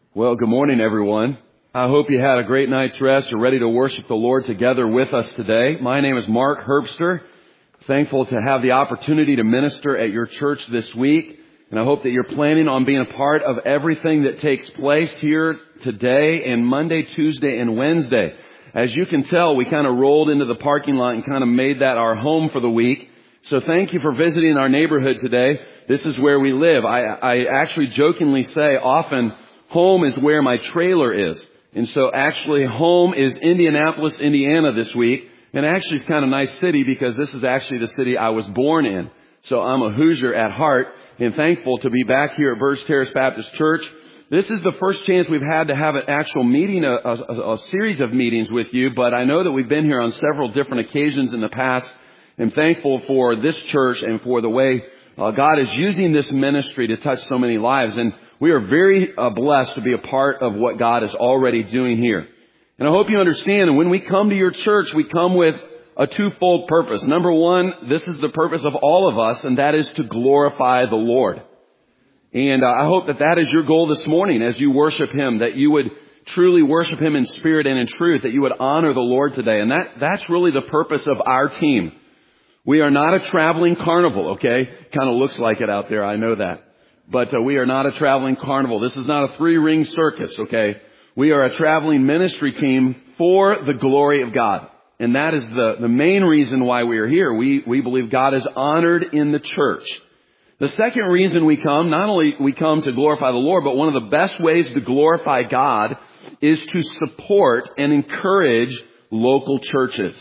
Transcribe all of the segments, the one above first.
Well, good morning, everyone. I hope you had a great night's rest. You're ready to worship the Lord together with us today. My name is Mark Herbster. Thankful to have the opportunity to minister at your church this week. And I hope that you're planning on being a part of everything that takes place here today and Monday, Tuesday, and Wednesday. As you can tell, we kind of rolled into the parking lot and kind of made that our home for the week. So thank you for visiting our neighborhood today. This is where we live. I actually jokingly say often, home is where my trailer is. And so actually home is Indianapolis, Indiana this week. And actually it's kind of a nice city because this is actually the city I was born in. So I'm a Hoosier at heart and thankful to be back here at Burge Terrace Baptist Church. This is the first chance we've had to have an actual meeting, a series of meetings with you. But I know that we've been here on several different occasions in the past. I'm thankful for this church and for the way God is using this ministry to touch so many lives. And we are very blessed to be a part of what God is already doing here. And I hope you understand that when we come to your church, we come with a twofold purpose. Number one, this is the purpose of all of us, and that is to glorify the Lord. And I hope that that is your goal this morning as you worship Him, that you would truly worship Him in spirit and in truth, that you would honor the Lord today. And that's really the purpose of our team. We are not a traveling carnival, okay? Kind of looks like it out there, I know that. But we are not a traveling carnival. This is not a three-ring circus, okay? We are a traveling ministry team for the glory of God. And that is the main reason why we are here. We believe God is honored in the church. The second reason we come, not only we come to glorify the Lord, but one of the best ways to glorify God is to support and encourage local churches.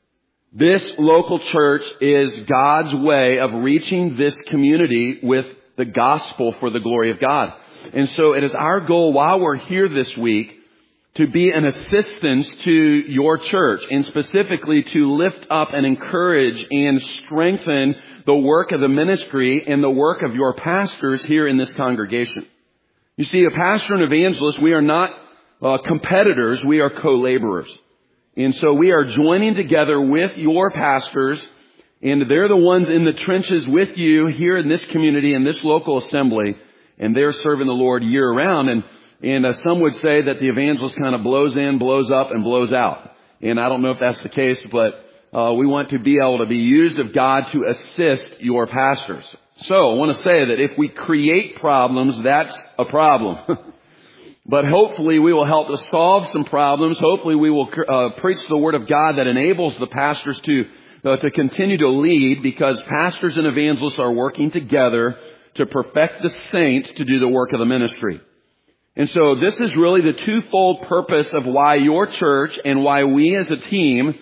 This local church is God's way of reaching this community with the gospel for the glory of God. And so it is our goal while we're here this week to be an assistance to your church and specifically to lift up and encourage and strengthen the work of the ministry and the work of your pastors here in this congregation. You see, a pastor and evangelist, we are not competitors, we are co-laborers. And so we are joining together with your pastors, and they're the ones in the trenches with you here in this community, in this local assembly, and they're serving the Lord year round. And some would say that the evangelist kind of blows in, blows up, and blows out. And I don't know if that's the case, but we want to be able to be used of God to assist your pastors. So I want to say that if we create problems, that's a problem. But hopefully we will help to solve some problems. Hopefully we will preach the Word of God that enables the pastors to continue to lead, because pastors and evangelists are working together to perfect the saints to do the work of the ministry. And so this is really the twofold purpose of why your church and why we as a team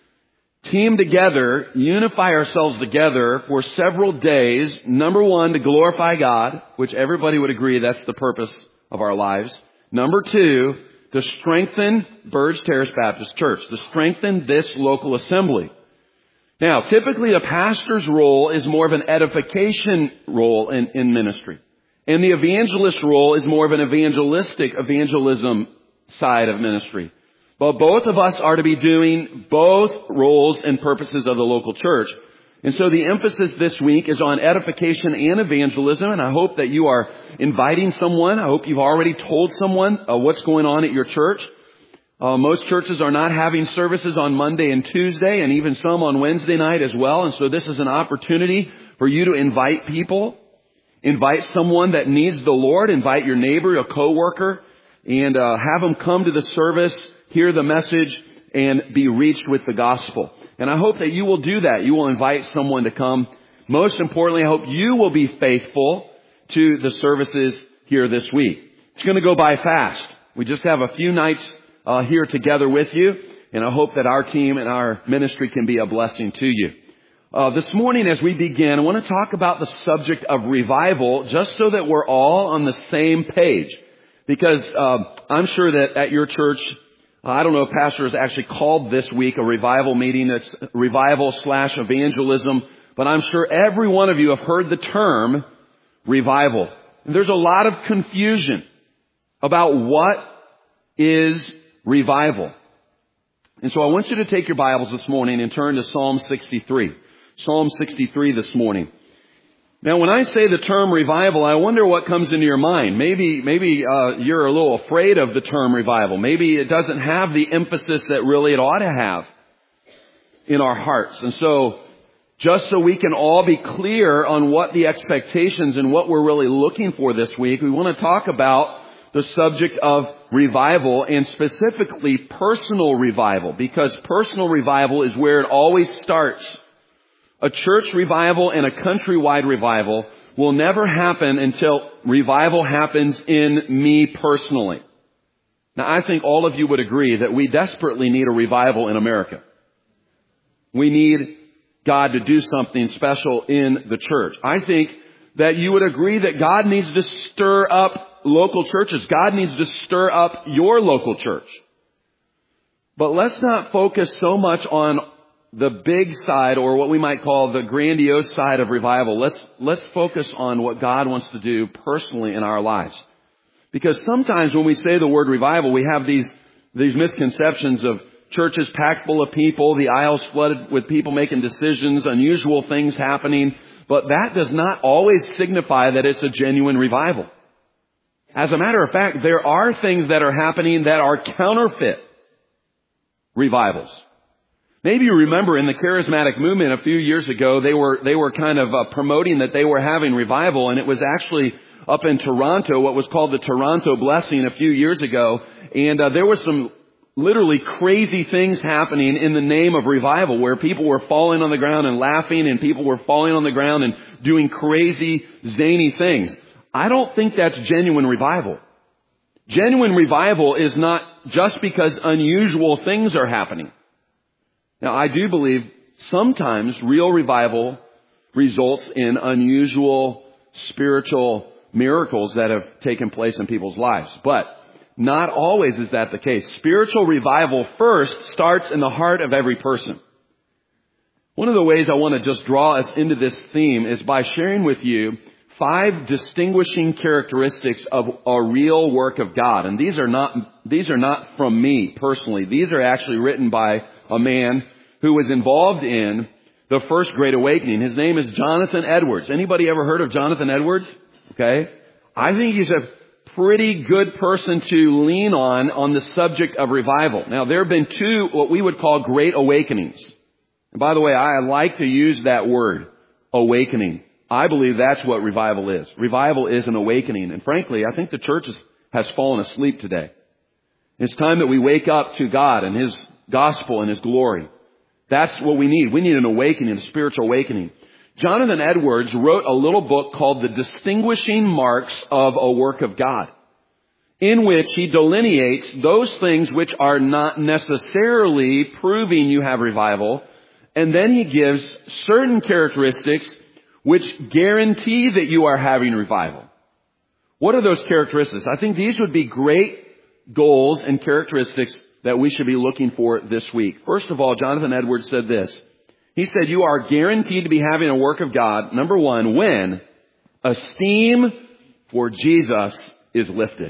together, unify ourselves together for several days. Number one, to glorify God, which everybody would agree that's the purpose of our lives. Number two, to strengthen Burge Terrace Baptist Church, to strengthen this local assembly. Now, typically a pastor's role is more of an edification role in ministry. And the evangelist role is more of an evangelism side of ministry. But both of us are to be doing both roles and purposes of the local church. And so the emphasis this week is on edification and evangelism. And I hope that you are inviting someone. I hope you've already told someone what's going on at your church. Most churches are not having services on Monday and Tuesday, and even some on Wednesday night as well. And so this is an opportunity for you to invite people. Invite someone that needs the Lord. Invite your neighbor, a coworker, and have them come to the service, hear the message, and be reached with the gospel. And I hope that you will do that. You will invite someone to come. Most importantly, I hope you will be faithful to the services here this week. It's going to go by fast. We just have a few nights here together with you, and I hope that our team and our ministry can be a blessing to you. This morning as we begin, I want to talk about the subject of revival, just so that we're all on the same page. Because I'm sure that at your church, I don't know if pastor has actually called this week a revival meeting. It's revival/evangelism. But I'm sure every one of you have heard the term revival. And there's a lot of confusion about what is revival. And so I want you to take your Bibles this morning and turn to Psalm 63. Psalm 63 this morning. Now, when I say the term revival, I wonder what comes into your mind. Maybe you're a little afraid of the term revival. Maybe it doesn't have the emphasis that really it ought to have in our hearts. And so, just so we can all be clear on what the expectations and what we're really looking for this week, we want to talk about the subject of revival, and specifically personal revival, because personal revival is where it always starts. A church revival and a countrywide revival will never happen until revival happens in me personally. Now, I think all of you would agree that we desperately need a revival in America. We need God to do something special in the church. I think that you would agree that God needs to stir up local churches. God needs to stir up your local church. But let's not focus so much on the big side, or what we might call the grandiose side of revival. Let's focus on what God wants to do personally in our lives. Because sometimes when we say the word revival, we have these misconceptions of churches packed full of people, the aisles flooded with people making decisions, unusual things happening. But that does not always signify that it's a genuine revival. As a matter of fact, there are things that are happening that are counterfeit revivals. Maybe you remember in the charismatic movement a few years ago, they were kind of promoting that they were having revival, and it was actually up in Toronto, what was called the Toronto Blessing a few years ago, and there was some literally crazy things happening in the name of revival, where people were falling on the ground and laughing, and people were falling on the ground and doing crazy, zany things. I don't think that's genuine revival. Genuine revival is not just because unusual things are happening. Now, I do believe sometimes real revival results in unusual spiritual miracles that have taken place in people's lives. But not always is that the case. Spiritual revival first starts in the heart of every person. One of the ways I want to just draw us into this theme is by sharing with you 5 distinguishing characteristics of a real work of God. And these are not from me personally. These are actually written by a man who was involved in the First Great Awakening. His name is Jonathan Edwards. Anybody ever heard of Jonathan Edwards? Okay. I think he's a pretty good person to lean on the subject of revival. Now, there have been 2 what we would call great awakenings. And by the way, I like to use that word, awakening. I believe that's what revival is. Revival is an awakening. And frankly, I think the church has fallen asleep today. It's time that we wake up to God and His gospel and His glory. That's what we need. We need an awakening, a spiritual awakening. Jonathan Edwards wrote a little book called The Distinguishing Marks of a Work of God, in which he delineates those things which are not necessarily proving you have revival, and then he gives certain characteristics which guarantee that you are having revival. What are those characteristics? I think these would be great goals and characteristics that we should be looking for this week. First of all, Jonathan Edwards said this. He said, you are guaranteed to be having a work of God, number 1, when esteem for Jesus is lifted.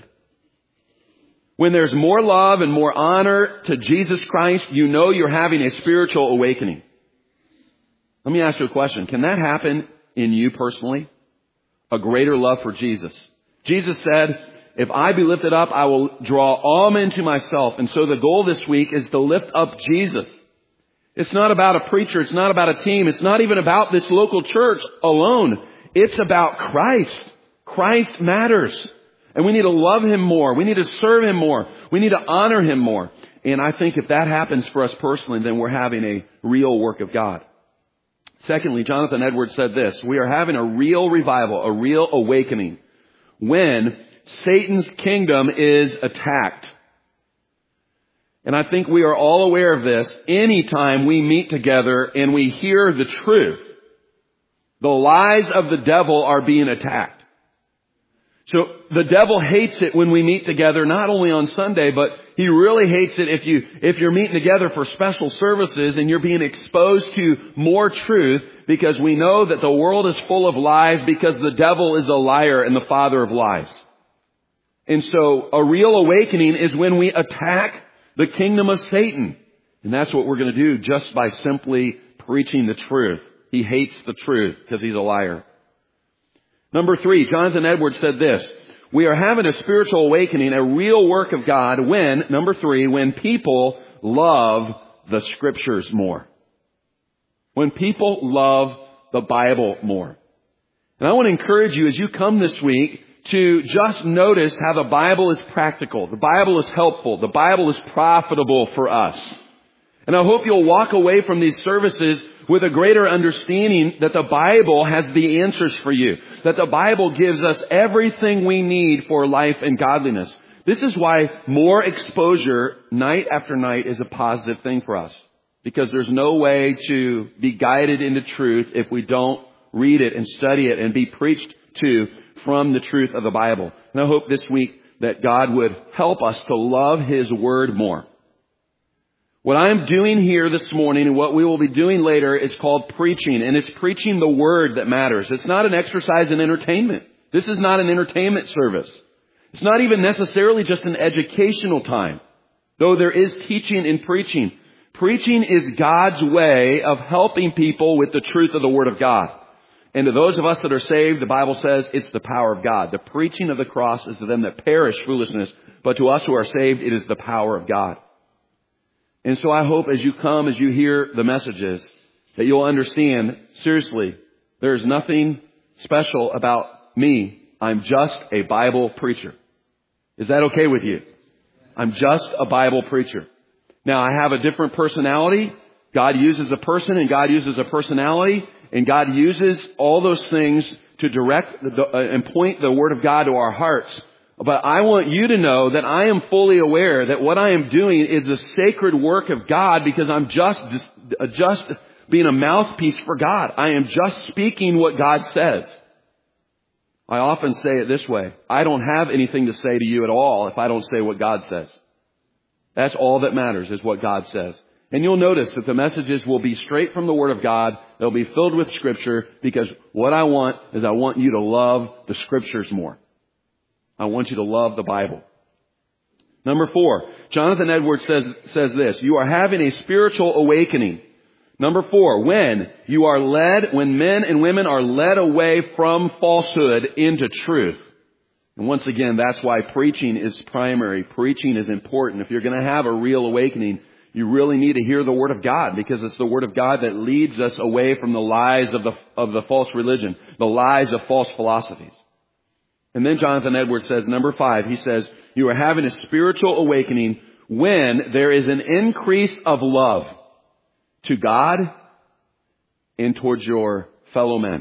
When there's more love and more honor to Jesus Christ, you know you're having a spiritual awakening. Let me ask you a question. Can that happen in you personally? A greater love for Jesus. Jesus said, if I be lifted up, I will draw all men to myself. And so the goal this week is to lift up Jesus. It's not about a preacher. It's not about a team. It's not even about this local church alone. It's about Christ. Christ matters. And we need to love Him more. We need to serve Him more. We need to honor Him more. And I think if that happens for us personally, then we're having a real work of God. Secondly, Jonathan Edwards said this. We are having a real revival, a real awakening, when Satan's kingdom is attacked. And I think we are all aware of this anytime we meet together and we hear the truth. The lies of the devil are being attacked. So the devil hates it when we meet together, not only on Sunday, but he really hates it if you're meeting together for special services and you're being exposed to more truth, because we know that the world is full of lies because the devil is a liar and the father of lies. And so a real awakening is when we attack the kingdom of Satan. And that's what we're going to do just by simply preaching the truth. He hates the truth because he's a liar. Number 3, Jonathan Edwards said this: we are having a spiritual awakening, a real work of God when, number 3, when people love the Scriptures more. When people love the Bible more. And I want to encourage you as you come this week to just notice how the Bible is practical. The Bible is helpful. The Bible is profitable for us. And I hope you'll walk away from these services with a greater understanding that the Bible has the answers for you. That the Bible gives us everything we need for life and godliness. This is why more exposure night after night is a positive thing for us. Because there's no way to be guided into truth if we don't read it and study it and be preached to from the truth of the Bible. And I hope this week that God would help us to love His Word more. What I'm doing here this morning and what we will be doing later is called preaching. And it's preaching the Word that matters. It's not an exercise in entertainment. This is not an entertainment service. It's not even necessarily just an educational time. Though there is teaching and preaching. Preaching is God's way of helping people with the truth of the Word of God. And to those of us that are saved, the Bible says it's the power of God. The preaching of the cross is to them that perish foolishness. But to us who are saved, it is the power of God. And so I hope as you come, as you hear the messages, that you'll understand, seriously, there's nothing special about me. I'm just a Bible preacher. Is that okay with you? I'm just a Bible preacher. Now, I have a different personality. God uses a person and God uses a personality. And God uses all those things to direct and point the Word of God to our hearts. But I want you to know that I am fully aware that what I am doing is a sacred work of God because I'm just being a mouthpiece for God. I am just speaking what God says. I often say it this way: I don't have anything to say to you at all if I don't say what God says. That's all that matters, is what God says. And you'll notice that the messages will be straight from the Word of God. They'll be filled with Scripture because what I want is I want you to love the Scriptures more. I want you to love the Bible. Number 4, Jonathan Edwards says this: you are having a spiritual awakening. Number 4, when men and women are led away from falsehood into truth. And once again, that's why preaching is primary. Preaching is important. If you're going to have a real awakening, you really need to hear the Word of God, because it's the Word of God that leads us away from the lies of the false religion, the lies of false philosophies. And then Jonathan Edwards says, number 5, he says, you are having a spiritual awakening when there is an increase of love to God and towards your fellow men.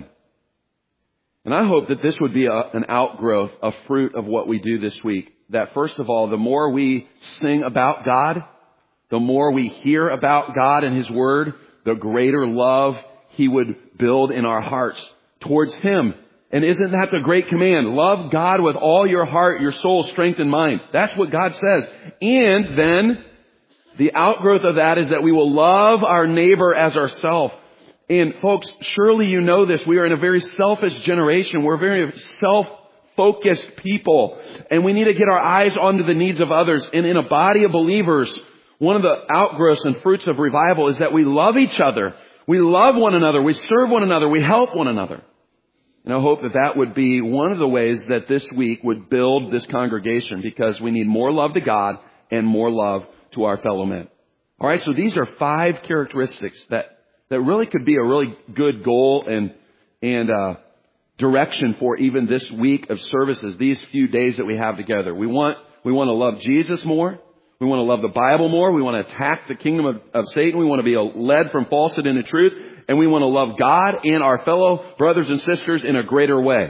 And I hope that this would be an outgrowth, a fruit of what we do this week. That first of all, the more we sing about God, the more we hear about God and His Word, the greater love He would build in our hearts towards Him. And isn't that the great command? Love God with all your heart, your soul, strength, and mind. That's what God says. And then the outgrowth of that is that we will love our neighbor as ourselves. And folks, surely you know this. We are in a very selfish generation. We're very self-focused people. And we need to get our eyes onto the needs of others. And in a body of believers, one of the outgrowths and fruits of revival is that we love each other. We love one another. We serve one another. We help one another. And I hope that that would be one of the ways that this week would build this congregation, because we need more love to God and more love to our fellow men. All right, so these are 5 characteristics that really could be a really good goal and direction for even this week of services, these few days that we have together. We want to love Jesus more. We want to love the Bible more. We want to attack the kingdom of Satan. We want to be led from falsehood into truth. And we want to love God and our fellow brothers and sisters in a greater way.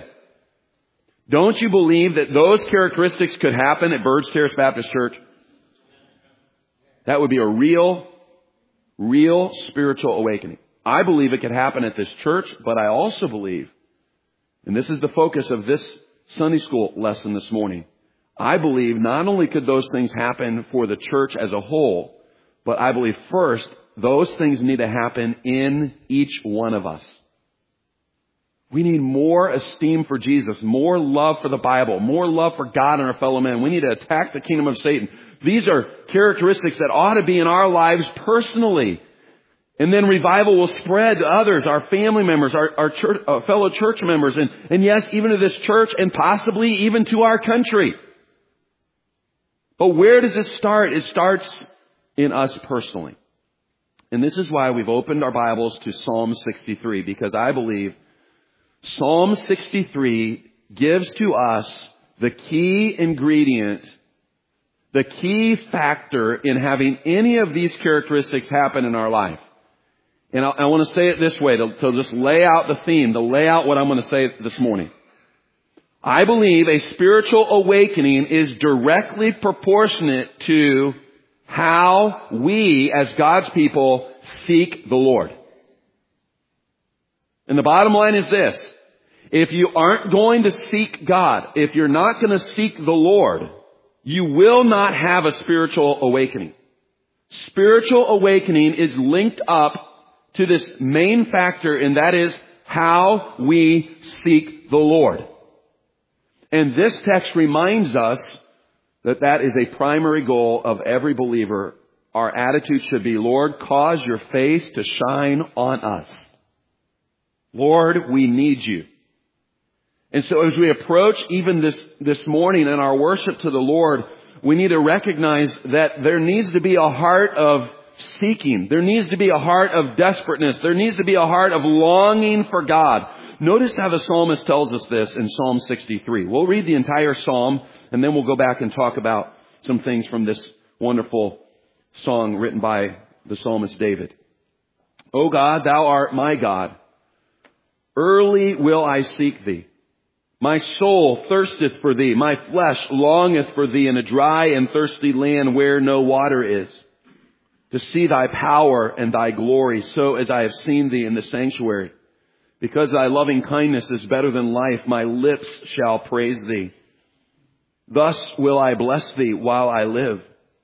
Don't you believe that those characteristics could happen at Birds Terrace Baptist Church? That would be a real spiritual awakening. I believe it could happen at this church, but I also believe, and this is the focus of this Sunday school lesson this morning, I believe not only could those things happen for the church as a whole, but I believe first, those things need to happen in each one of us. We need more esteem for Jesus, more love for the Bible, more love for God and our fellow men. We need to attack the kingdom of Satan. These are characteristics that ought to be in our lives personally. And then revival will spread to others, our family members, our church, fellow church members, and yes, even to this church and possibly even to our country. But where does it start? It starts in us personally. And this is why we've opened our Bibles to Psalm 63, because I believe Psalm 63 gives to us the key ingredient, the key factor in having any of these characteristics happen in our life. And I want to say it this way, to just lay out the theme, to lay out what I'm going to say this morning. I believe a spiritual awakening is directly proportionate to how we, as God's people, seek the Lord. And the bottom line is this. If you aren't going to seek God, if you're not going to seek the Lord, you will not have a spiritual awakening. Spiritual awakening is linked up to this main factor, and that is how we seek the Lord. And this text reminds us that that is a primary goal of every believer. Our attitude should be, Lord, cause your face to shine on us. Lord, we need you. And so as we approach even this morning in our worship to the Lord, we need to recognize that there needs to be a heart of seeking. There needs to be a heart of desperateness. There needs to be a heart of longing for God. Notice how the psalmist tells us this in Psalm 63. We'll read the entire psalm, and then we'll go back and talk about some things from this wonderful song written by the psalmist David. O God, thou art my God. Early will I seek thee. My soul thirsteth for thee. My flesh longeth for thee in a dry and thirsty land where no water is, to see thy power and thy glory, so as I have seen thee in the sanctuary. Because thy loving kindness is better than life, my lips shall praise thee. Thus will I bless thee while I live.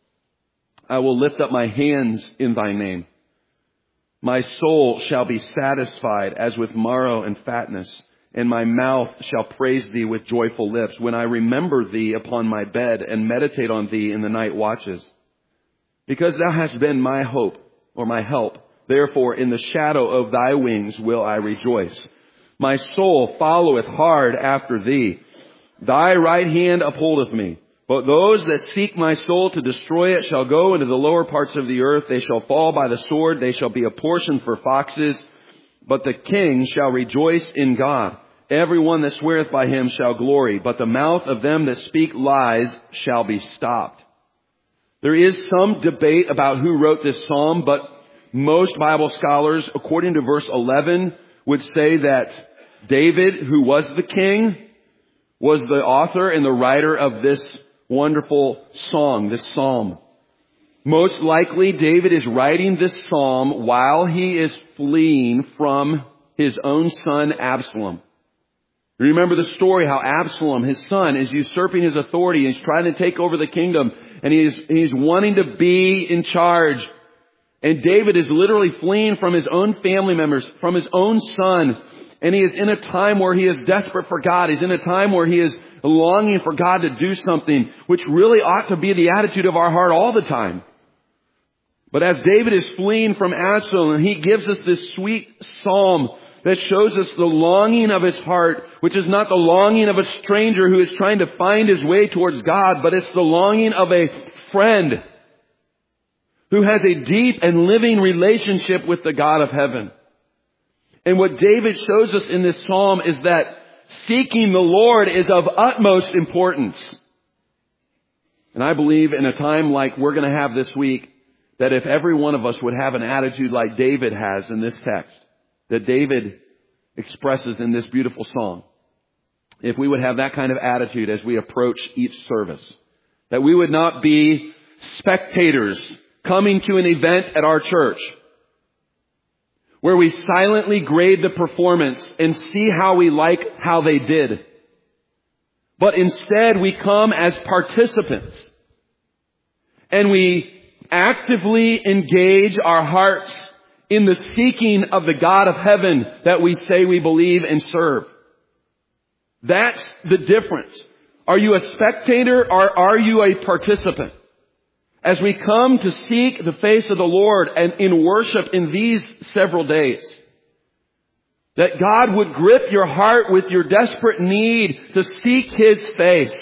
I will lift up my hands in thy name. My soul shall be satisfied as with marrow and fatness, and my mouth shall praise thee with joyful lips, when I remember thee upon my bed and meditate on thee in the night watches. Because thou hast been my hope, or my help, therefore in the shadow of thy wings will I rejoice. My soul followeth hard after thee. Thy right hand upholdeth me. But those that seek my soul to destroy it shall go into the lower parts of the earth. They shall fall by the sword. They shall be a portion for foxes. But the king shall rejoice in God. Every one that sweareth by him shall glory. But the mouth of them that speak lies shall be stopped. There is some debate about who wrote this psalm, but most Bible scholars, according to verse 11, would say that David, who was the king, was the author and the writer of this wonderful song, this psalm. Most likely, David is writing this psalm while he is fleeing from his own son, Absalom. Remember the story how Absalom, his son, is usurping his authority. He's trying to take over the kingdom, and he's wanting to be in charge. And David is literally fleeing from his own family members, from his own son. And he is in a time where he is desperate for God. He's in a time where he is longing for God to do something, which really ought to be the attitude of our heart all the time. But as David is fleeing from Absalom, he gives us this sweet psalm that shows us the longing of his heart, which is not the longing of a stranger who is trying to find his way towards God, but it's the longing of a friend who has a deep and living relationship with the God of heaven. And what David shows us in this psalm is that seeking the Lord is of utmost importance. And I believe in a time like we're going to have this week, that if every one of us would have an attitude like David has in this text, that David expresses in this beautiful song, if we would have that kind of attitude as we approach each service, that we would not be spectators coming to an event at our church where we silently grade the performance and see how we like how they did. But instead we come as participants and we actively engage our hearts in the seeking of the God of heaven that we say we believe and serve. That's the difference. Are you a spectator or are you a participant? as we come to seek the face of the Lord and in worship in these several days, that God would grip your heart with your desperate need to seek His face.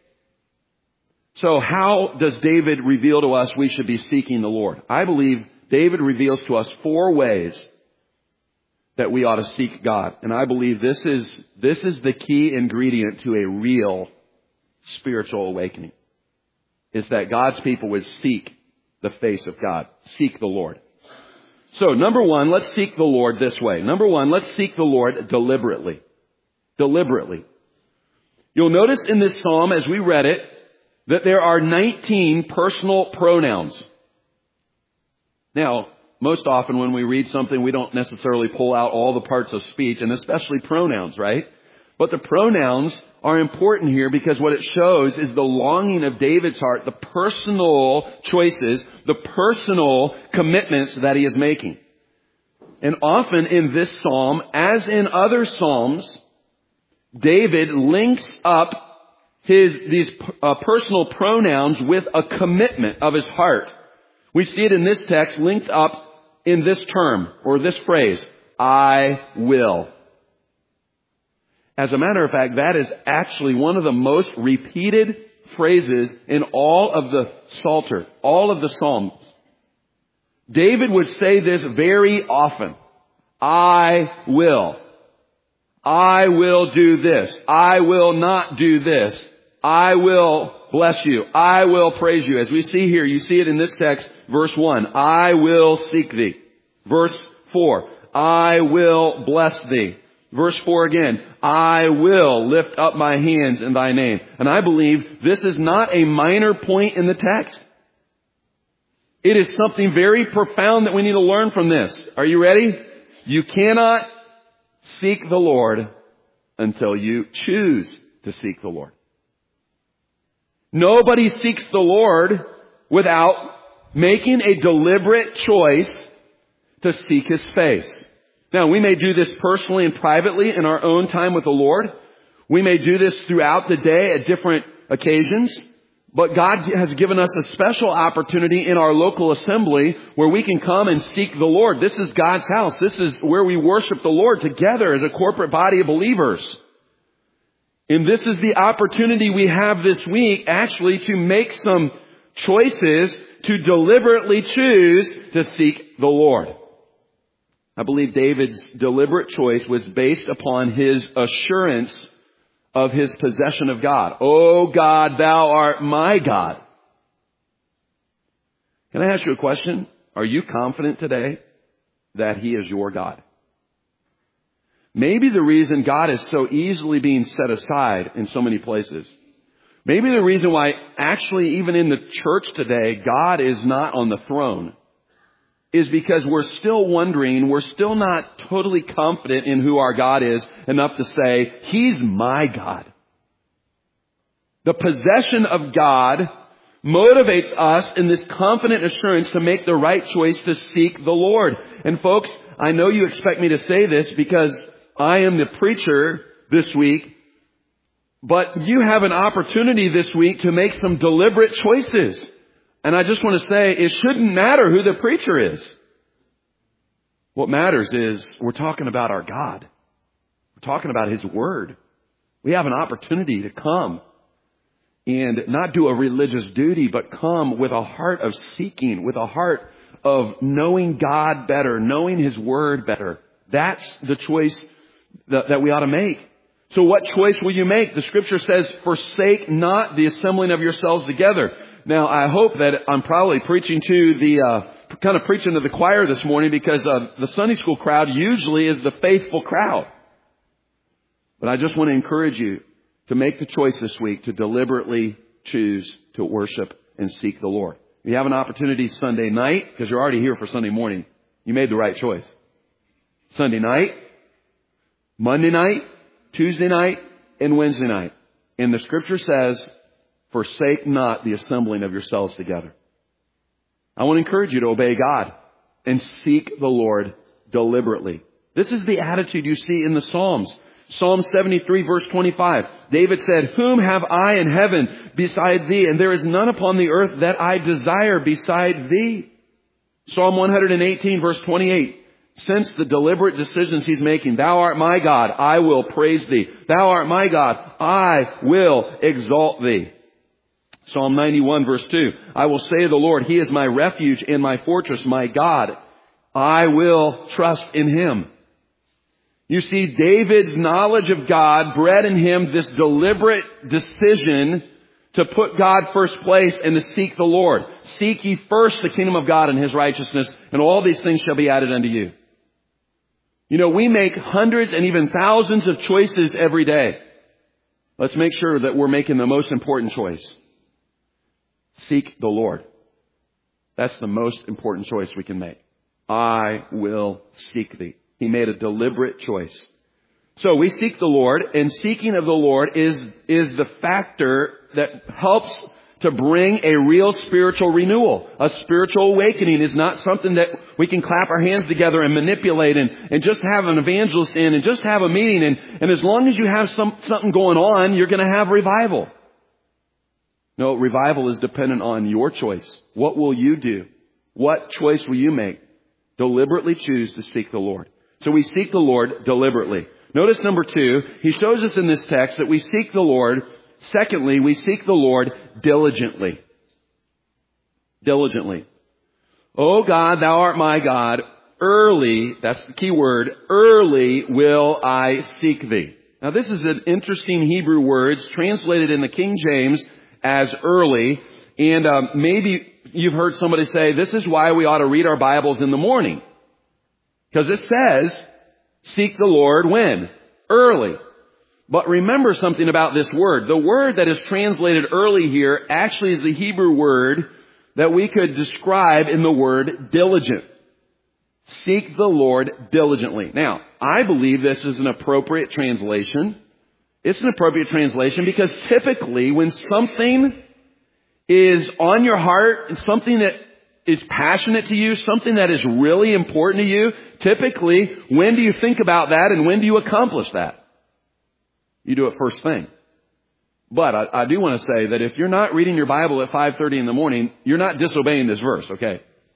So how does David reveal to us we should be seeking the Lord? I believe David reveals to us 4 ways that we ought to seek God. And I believe this is the key ingredient to a real spiritual awakening, is that God's people would seek the face of God, seek the Lord. So, number 1, let's seek the Lord this way. Number 1, let's seek the Lord deliberately. Deliberately. You'll notice in this psalm, as we read it, that there are 19 personal pronouns. Now, most often when we read something, we don't necessarily pull out all the parts of speech, and especially pronouns, right? But the pronouns are important here because what it shows is the longing of David's heart, the personal choices, the personal commitments that he is making. And often in this psalm, as in other psalms, David links up these personal pronouns with a commitment of his heart. We see it in this text linked up in this term or this phrase, I will. As a matter of fact, that is actually one of the most repeated phrases in all of the Psalter, all of the Psalms. David would say this very often. I will. I will do this. I will not do this. I will bless you. I will praise you. As we see here, you see it in this text, verse 1. I will seek thee. Verse 4. I will bless thee. Verse 4 again. I will lift up my hands in thy name. And I believe this is not a minor point in the text. It is something very profound that we need to learn from this. Are you ready? You cannot seek the Lord until you choose to seek the Lord. Nobody seeks the Lord without making a deliberate choice to seek His face. Now, we may do this personally and privately in our own time with the Lord. We may do this throughout the day at different occasions. But God has given us a special opportunity in our local assembly where we can come and seek the Lord. This is God's house. This is where we worship the Lord together as a corporate body of believers. And this is the opportunity we have this week actually to make some choices to deliberately choose to seek the Lord. I believe David's deliberate choice was based upon his assurance of his possession of God. Oh God, thou art my God. Can I ask you a question? Are you confident today that He is your God? Maybe the reason God is so easily being set aside in so many places, maybe the reason why actually even in the church today, God is not on the throne, is because we're still wondering, we're still not totally confident in who our God is enough to say, He's my God. The possession of God motivates us in this confident assurance to make the right choice to seek the Lord. And folks, I know you expect me to say this because I am the preacher this week, but you have an opportunity this week to make some deliberate choices. And I just want to say, it shouldn't matter who the preacher is. What matters is we're talking about our God. We're talking about His Word. We have an opportunity to come and not do a religious duty, but come with a heart of seeking, with a heart of knowing God better, knowing His Word better. That's the choice that we ought to make. So what choice will you make? The Scripture says, forsake not the assembling of yourselves together. Now, I hope that I'm probably preaching to the choir this morning because the Sunday school crowd usually is the faithful crowd. But I just want to encourage you to make the choice this week to deliberately choose to worship and seek the Lord. You have an opportunity Sunday night because you're already here for Sunday morning. You made the right choice. Sunday night, Monday night, Tuesday night, and Wednesday night. And the Scripture says, forsake not the assembling of yourselves together. I want to encourage you to obey God and seek the Lord deliberately. This is the attitude you see in the Psalms. Psalm 73 verse 25. David said, whom have I in heaven beside thee? And there is none upon the earth that I desire beside thee. Psalm 118 verse 28. Since the deliberate decisions he's making, thou art my God, I will praise thee. Thou art my God, I will exalt thee. Psalm 91 verse 2. I will say of the Lord, he is my refuge and my fortress, my God. I will trust in him. You see, David's knowledge of God bred in him this deliberate decision to put God first place and to seek the Lord. Seek ye first the kingdom of God and his righteousness, and all these things shall be added unto you. You know, we make hundreds and even thousands of choices every day. Let's make sure that we're making the most important choice. Seek the Lord. That's the most important choice we can make. I will seek thee. He made a deliberate choice. So we seek the Lord, and seeking of the Lord is the factor that helps to bring a real spiritual renewal. A spiritual awakening is not something that we can clap our hands together and manipulate and just have an evangelist in and just have a meeting. And as long as you have something going on, you're going to have revival. No, revival is dependent on your choice. What will you do? What choice will you make? Deliberately choose to seek the Lord. So we seek the Lord deliberately. Notice number 2, he shows us in this text that we seek the Lord. Secondly, we seek the Lord diligently. Diligently. O God, thou art my God. Early, that's the key word, early will I seek thee. Now this is an interesting Hebrew word. It's translated in the King James as early. And maybe you've heard somebody say, this is why we ought to read our Bibles in the morning. Because it says, seek the Lord when? Early. But remember something about this word. The word that is translated early here actually is the Hebrew word that we could describe in the word diligent. Seek the Lord diligently. Now, I believe this is an appropriate translation. It's an appropriate translation because typically when something is on your heart and something that is passionate to you, something that is really important to you, typically, when do you think about that and when do you accomplish that? You do it first thing. But I do want to say that if you're not reading your Bible at 5:30 in the morning, you're not disobeying this verse, okay?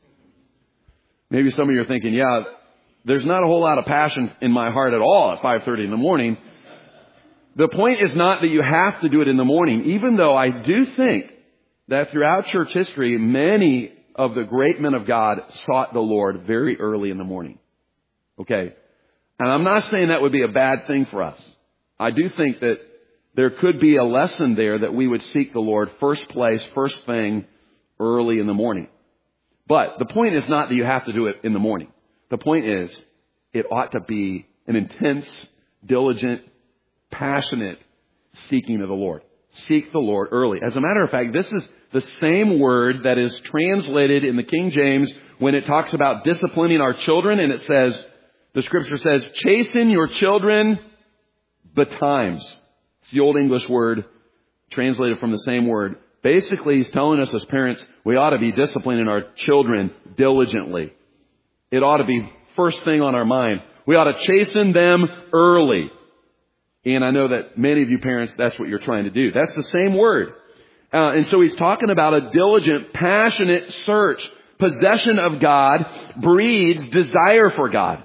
Maybe some of you are thinking, yeah, there's not a whole lot of passion in my heart at all at 5:30 in the morning. The point is not that you have to do it in the morning, even though I do think that throughout church history, many of the great men of God sought the Lord very early in the morning. Okay? And I'm not saying that would be a bad thing for us. I do think that there could be a lesson there that we would seek the Lord first place, first thing, early in the morning. But the point is not that you have to do it in the morning. The point is, it ought to be an intense, diligent, passionate seeking of the Lord. Seek the Lord early. As a matter of fact, this is the same word that is translated in the King James when it talks about disciplining our children, and it says, the scripture says, chasten your children betimes. It's the Old English word translated from the same word. Basically, he's telling us as parents, we ought to be disciplining our children diligently. It ought to be first thing on our mind. We ought to chasten them early. And I know that many of you parents, that's what you're trying to do. That's the same word. And so he's talking about a diligent, passionate search. Possession of God breeds desire for God.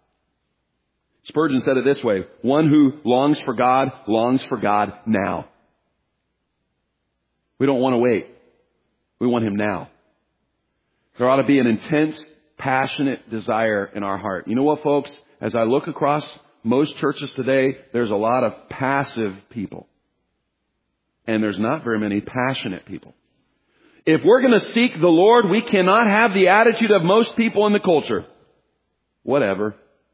Spurgeon said it this way, one who longs for God now. We don't want to wait. We want Him now. There ought to be an intense, passionate desire in our heart. You know what, folks? As I look across most churches today, there's a lot of passive people. And there's not very many passionate people. If we're going to seek the Lord, we cannot have the attitude of most people in the culture. Whatever.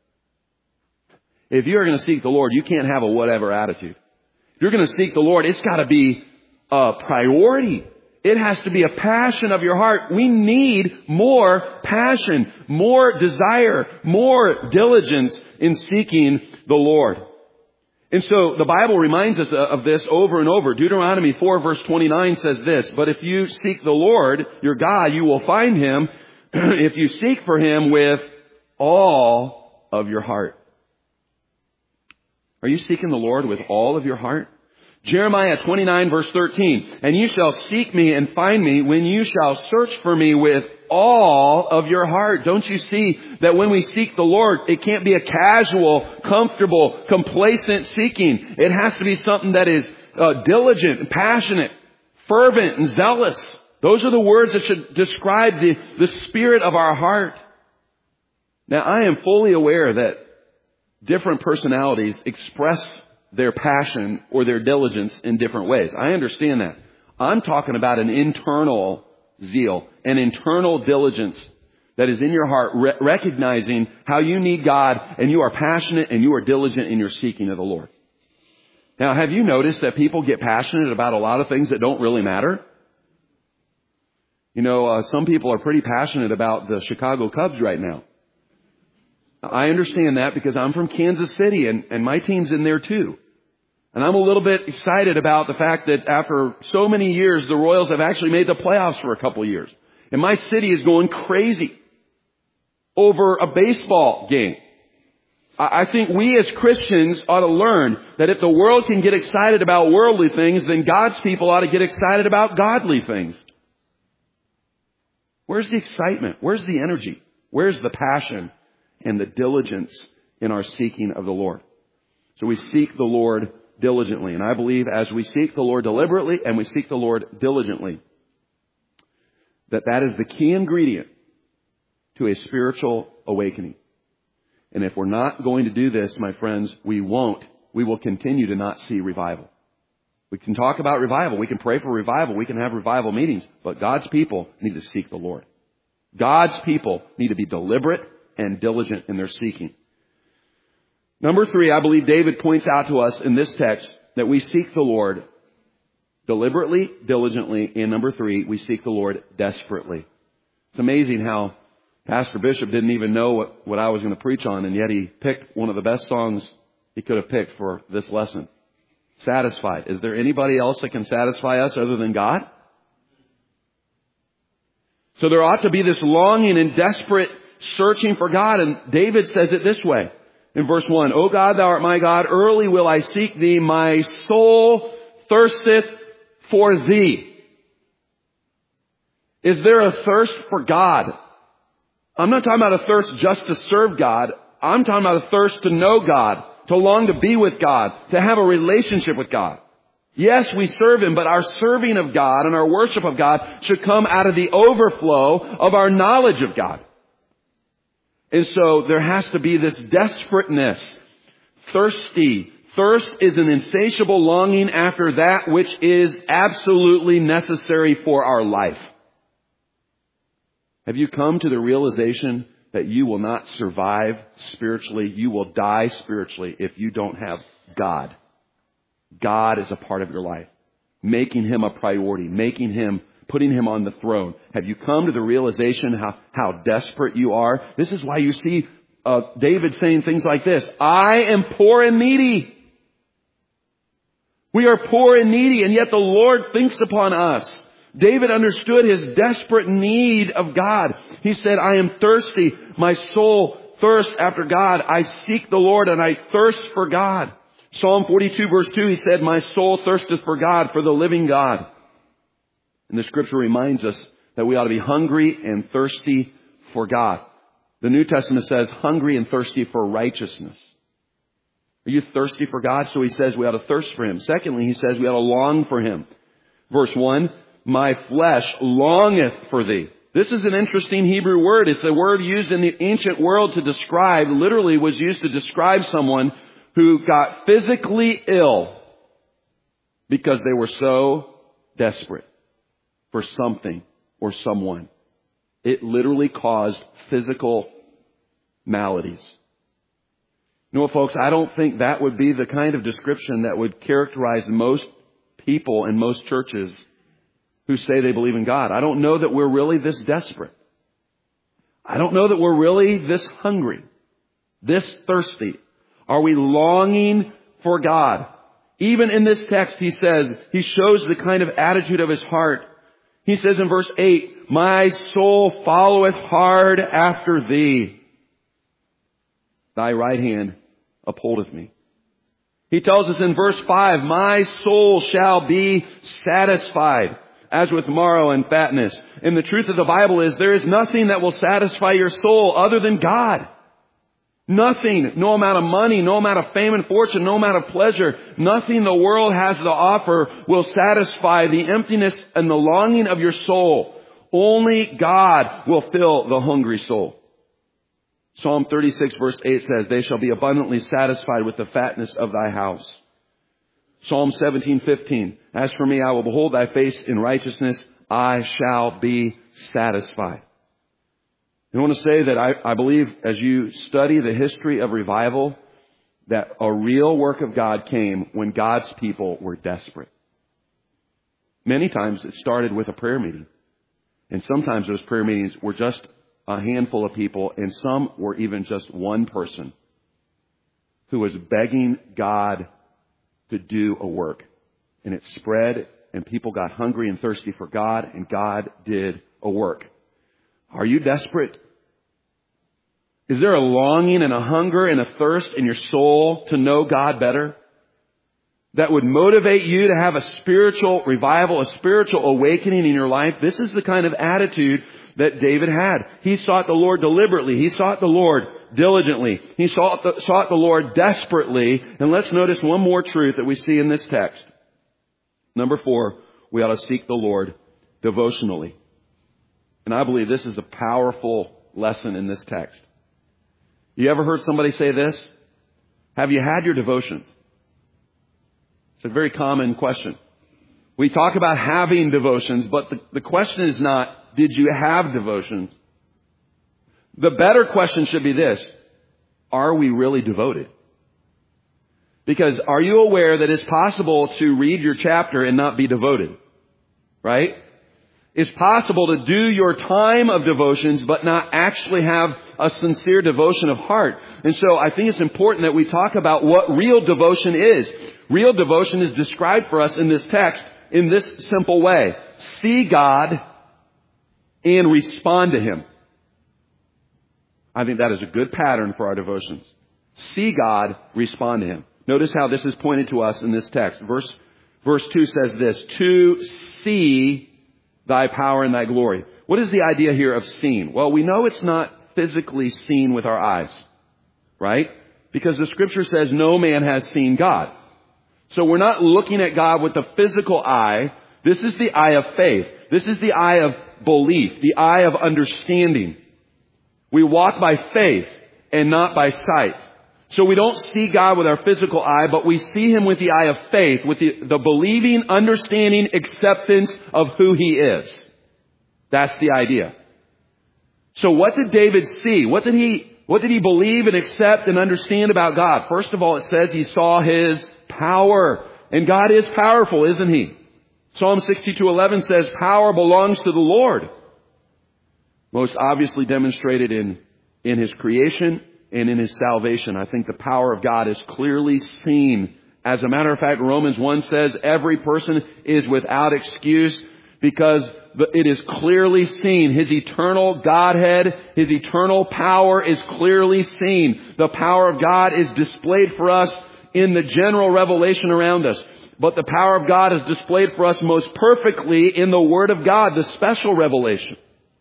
If you're going to seek the Lord, you can't have a whatever attitude. If you're going to seek the Lord, it's got to be a priority. It has to be a passion of your heart. We need more passion, more desire, more diligence in seeking the Lord. And so the Bible reminds us of this over and over. Deuteronomy 4 verse 29 says this, but if you seek the Lord, your God, you will find Him if you seek for Him with all of your heart. Are you seeking the Lord with all of your heart? Jeremiah 29 verse 13, and you shall seek me and find me when you shall search for me with all of your heart. Don't you see that when we seek the Lord, it can't be a casual, comfortable, complacent seeking. It has to be something that is diligent and passionate, fervent and zealous. Those are the words that should describe the spirit of our heart. Now, I am fully aware that different personalities express their passion or their diligence in different ways. I understand that. I'm talking about an internal zeal, an internal diligence that is in your heart, recognizing how you need God, and you are passionate and you are diligent in your seeking of the Lord. Now, have you noticed that people get passionate about a lot of things that don't really matter? You know, some people are pretty passionate about the Chicago Cubs right now. I understand that because I'm from Kansas City and my team's in there too. And I'm a little bit excited about the fact that after so many years, the Royals have actually made the playoffs for a couple of years. And my city is going crazy over a baseball game. I think we as Christians ought to learn that if the world can get excited about worldly things, then God's people ought to get excited about godly things. Where's the excitement? Where's the energy? Where's the passion and the diligence in our seeking of the Lord? So we seek the Lord diligently. And I believe as we seek the Lord deliberately and we seek the Lord diligently, that is the key ingredient to a spiritual awakening. And if we're not going to do this, my friends, we will continue to not see revival. We can talk about revival. We can pray for revival. We can have revival meetings. But God's people need to seek the Lord. God's people need to be deliberate and diligent in their seeking. Number 3, I believe David points out to us in this text that we seek the Lord deliberately, diligently, and number 3, we seek the Lord desperately. It's amazing how Pastor Bishop didn't even know what I was going to preach on, and yet he picked one of the best songs he could have picked for this lesson. Satisfied. Is there anybody else that can satisfy us other than God? So there ought to be this longing and desperate searching for God, and David says it this way in verse 1. O God, thou art my God, early will I seek thee, my soul thirsteth for thee. Is there a thirst for God? I'm not talking about a thirst just to serve God. I'm talking about a thirst to know God, to long to be with God, to have a relationship with God. Yes, we serve Him, but our serving of God and our worship of God should come out of the overflow of our knowledge of God. And so there has to be this desperateness, thirsty. Thirst is an insatiable longing after that which is absolutely necessary for our life. Have you come to the realization that you will not survive spiritually? You will die spiritually if you don't have God. God is a part of your life. Making Him a priority. Putting Him on the throne. Have you come to the realization how desperate you are? This is why you see David saying things like this. I am poor and needy. We are poor and needy, and yet the Lord thinks upon us. David understood his desperate need of God. He said, I am thirsty. My soul thirsts after God. I seek the Lord and I thirst for God. Psalm 42 verse 2, he said, my soul thirsteth for God, for the living God. And the scripture reminds us that we ought to be hungry and thirsty for God. The New Testament says hungry and thirsty for righteousness. Are you thirsty for God? So he says we ought to thirst for Him. Secondly, he says we ought to long for Him. Verse 1, my flesh longeth for thee. This is an interesting Hebrew word. It's a word used in the ancient world to describe, literally was used to describe someone who got physically ill because they were so desperate for something or someone. It literally caused physical maladies. You know what, folks? I don't think that would be the kind of description that would characterize most people in most churches who say they believe in God. I don't know that we're really this desperate. I don't know that we're really this hungry, this thirsty. Are we longing for God? Even in this text, he says, he shows the kind of attitude of his heart. He says in verse 8, my soul followeth hard after thee. Thy right hand upholdeth me. He tells us in verse 5, my soul shall be satisfied as with marrow and fatness. And the truth of the Bible is there is nothing that will satisfy your soul other than God. Nothing, no amount of money, no amount of fame and fortune, no amount of pleasure, nothing the world has to offer will satisfy the emptiness and the longing of your soul. Only God will fill the hungry soul. Psalm 36 verse 8 says, they shall be abundantly satisfied with the fatness of thy house. Psalm 17:15, as for me, I will behold thy face in righteousness. I shall be satisfied. I want to say that I believe as you study the history of revival, that a real work of God came when God's people were desperate. Many times it started with a prayer meeting. And sometimes those prayer meetings were just a handful of people, and some were even just one person who was begging God to do a work. And it spread, and people got hungry and thirsty for God, and God did a work. Are you desperate? Is there a longing and a hunger and a thirst in your soul to know God better? That would motivate you to have a spiritual revival, a spiritual awakening in your life? This is the kind of attitude that David had. He sought the Lord deliberately. He sought the Lord diligently. He sought the Lord desperately. And let's notice one more truth that we see in this text. Number 4, we ought to seek the Lord devotionally. And I believe this is a powerful lesson in this text. You ever heard somebody say this? Have you had your devotions? It's a very common question. We talk about having devotions, but the question is not, did you have devotions? The better question should be this: are we really devoted? Because are you aware that it's possible to read your chapter and not be devoted? Right? It's possible to do your time of devotions but not actually have a sincere devotion of heart. And so I think it's important that we talk about what real devotion is. Real devotion is described for us in this text in this simple way: see God and respond to Him. I think that is a good pattern for our devotions. See God, respond to Him. Notice how this is pointed to us in this text. Verse 2 says this: to see thy power and thy glory. What is the idea here of seeing? Well, we know it's not physically seen with our eyes, right? Because the scripture says no man has seen God. So we're not looking at God with the physical eye. This is the eye of faith. This is the eye of belief, the eye of understanding. We walk by faith and not by sight. So we don't see God with our physical eye, but we see Him with the eye of faith, with the believing, understanding, acceptance of who He is. That's the idea. So what did David see? What did he believe and accept and understand about God? First of all, it says he saw His power. And God is powerful, isn't He? Psalm 62:11 says, power belongs to the Lord. Most obviously demonstrated in His creation and in His salvation. I think the power of God is clearly seen. As a matter of fact, Romans 1 says every person is without excuse because it is clearly seen. His eternal Godhead, His eternal power is clearly seen. The power of God is displayed for us in the general revelation around us. But the power of God is displayed for us most perfectly in the Word of God, the special revelation.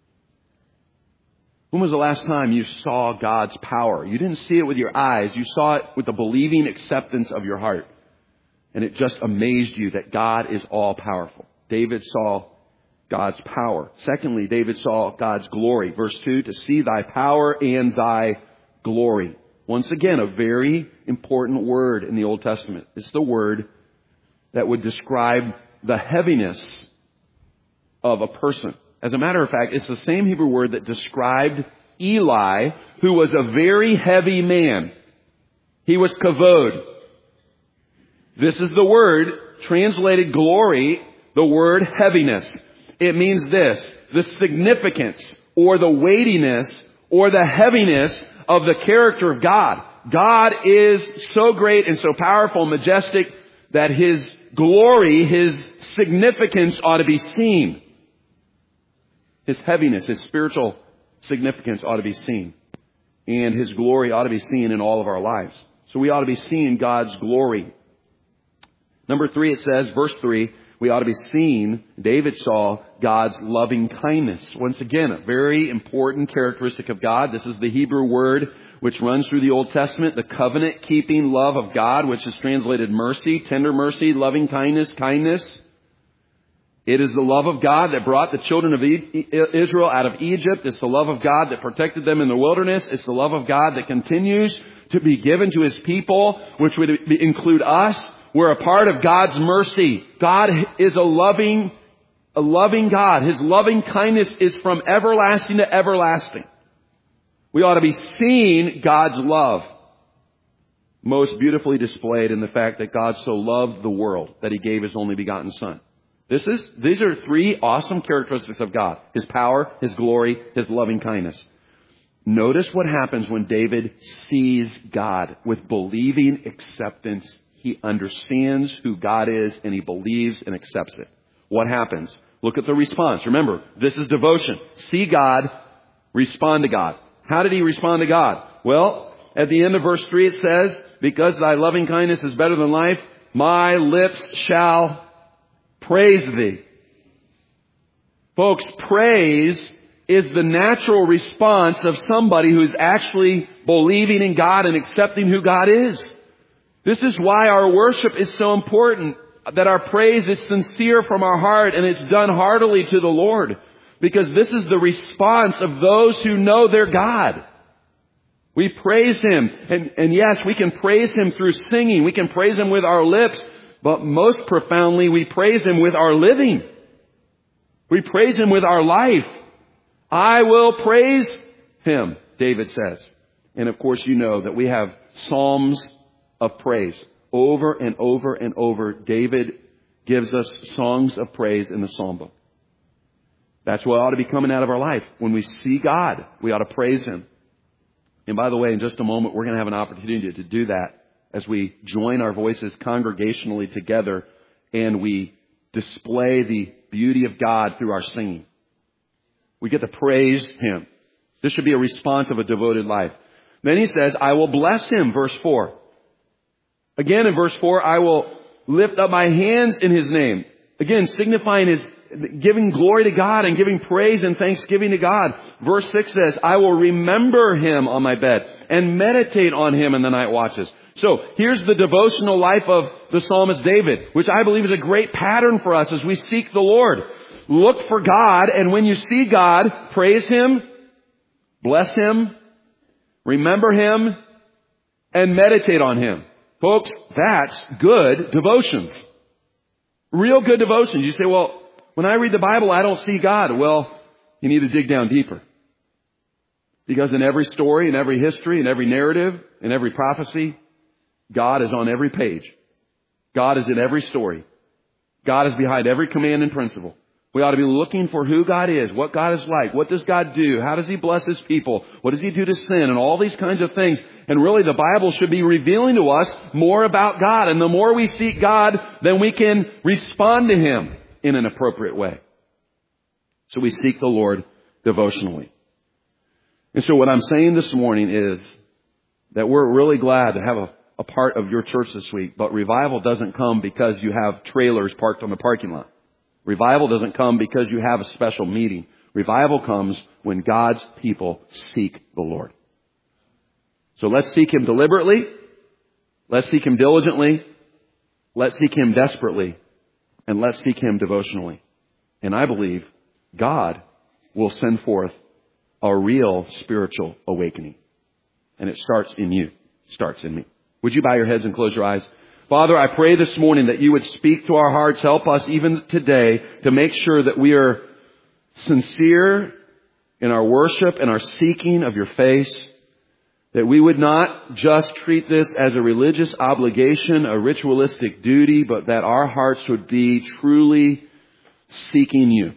When was the last time you saw God's power? You didn't see it with your eyes. You saw it with the believing acceptance of your heart. And it just amazed you that God is all powerful. David saw God's power. Secondly, David saw God's glory. Verse 2, to see thy power and thy glory. Once again, a very important word in the Old Testament. It's the word that would describe the heaviness of a person. As a matter of fact, it's the same Hebrew word that described Eli, who was a very heavy man. He was kavod. This is the word translated glory, the word heaviness. It means this: the significance or the weightiness or the heaviness of the character of God. God is so great and so powerful and majestic that His glory, His significance ought to be seen. His heaviness, His spiritual significance ought to be seen. And His glory ought to be seen in all of our lives. So we ought to be seeing God's glory Number 3, it says, verse 3, we ought to be seeing, David saw God's loving kindness. Once again, a very important characteristic of God. This is the Hebrew word which runs through the Old Testament, the covenant-keeping love of God, which is translated mercy, tender mercy, loving kindness, kindness. It is the love of God that brought the children of Israel out of Egypt. It's the love of God that protected them in the wilderness. It's the love of God that continues to be given to His people, which would include us. We're a part of God's mercy. God is a loving God. His loving kindness is from everlasting to everlasting. We ought to be seeing God's love most beautifully displayed in the fact that God so loved the world that He gave His only begotten Son. These are 3 awesome characteristics of God. His power, His glory, His loving kindness. Notice what happens when David sees God with believing acceptance. He understands who God is and he believes and accepts it. What happens? Look at the response. Remember, this is devotion. See God, respond to God. How did he respond to God? Well, at the end of verse 3 it says, because thy loving kindness is better than life, my lips shall praise thee. Folks, praise is the natural response of somebody who's actually believing in God and accepting who God is. This is why our worship is so important, that our praise is sincere from our heart and it's done heartily to the Lord. Because this is the response of those who know their God. We praise Him. And yes, we can praise Him through singing. We can praise Him with our lips. But most profoundly, we praise Him with our living. We praise Him with our life. I will praise Him, David says. And of course, you know that we have psalms of praise. Over and over and over, David gives us songs of praise in the psalm book. That's what ought to be coming out of our life. When we see God, we ought to praise Him. And by the way, in just a moment, we're going to have an opportunity to do that as we join our voices congregationally together and we display the beauty of God through our singing. We get to praise Him. This should be a response of a devoted life. Then he says, I will bless Him, verse 4. Again in verse 4, I will lift up my hands in His name. Again, signifying His giving glory to God and giving praise and thanksgiving to God. Verse 6 says, I will remember Him on my bed and meditate on Him in the night watches. So here's the devotional life of the psalmist David, which I believe is a great pattern for us as we seek the Lord. Look for God, and when you see God, praise Him, bless Him, remember Him, and meditate on Him. Folks, that's good devotions. Real good devotions. You say, well, when I read the Bible, I don't see God. Well, you need to dig down deeper. Because in every story, in every history, in every narrative, in every prophecy, God is on every page. God is in every story. God is behind every command and principle. We ought to be looking for who God is, what God is like, what does God do, how does He bless His people, what does He do to sin, and all these kinds of things. And really the Bible should be revealing to us more about God. And the more we seek God, then we can respond to Him in an appropriate way. So we seek the Lord devotionally. And so what I'm saying this morning is that we're really glad to have a part of your church this week, but revival doesn't come because you have trailers parked on the parking lot. Revival doesn't come because you have a special meeting. Revival comes when God's people seek the Lord. So let's seek Him deliberately. Let's seek Him diligently. Let's seek Him desperately. And let's seek Him devotionally. And I believe God will send forth a real spiritual awakening. And it starts in you. It starts in me. Would you bow your heads and close your eyes? Father, I pray this morning that you would speak to our hearts. Help us even today to make sure that we are sincere in our worship and our seeking of your face. That we would not just treat this as a religious obligation, a ritualistic duty, but that our hearts would be truly seeking you.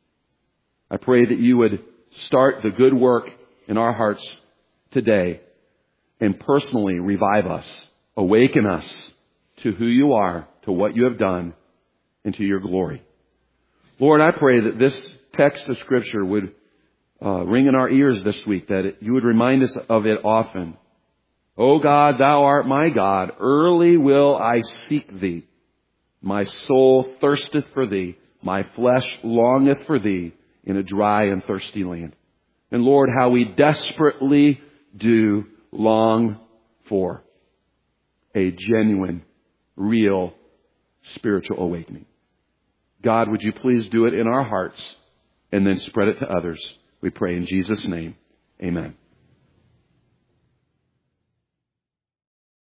I pray that you would start the good work in our hearts today and personally revive us, awaken us to who you are, to what you have done, and to your glory. Lord, I pray that this text of Scripture would ring in our ears this week, that you would remind us of it often. O God, thou art my God. Early will I seek thee. My soul thirsteth for thee. My flesh longeth for thee in a dry and thirsty land. And Lord, how we desperately do long for a genuine, real, spiritual awakening. God, would you please do it in our hearts and then spread it to others? We pray in Jesus' name. Amen.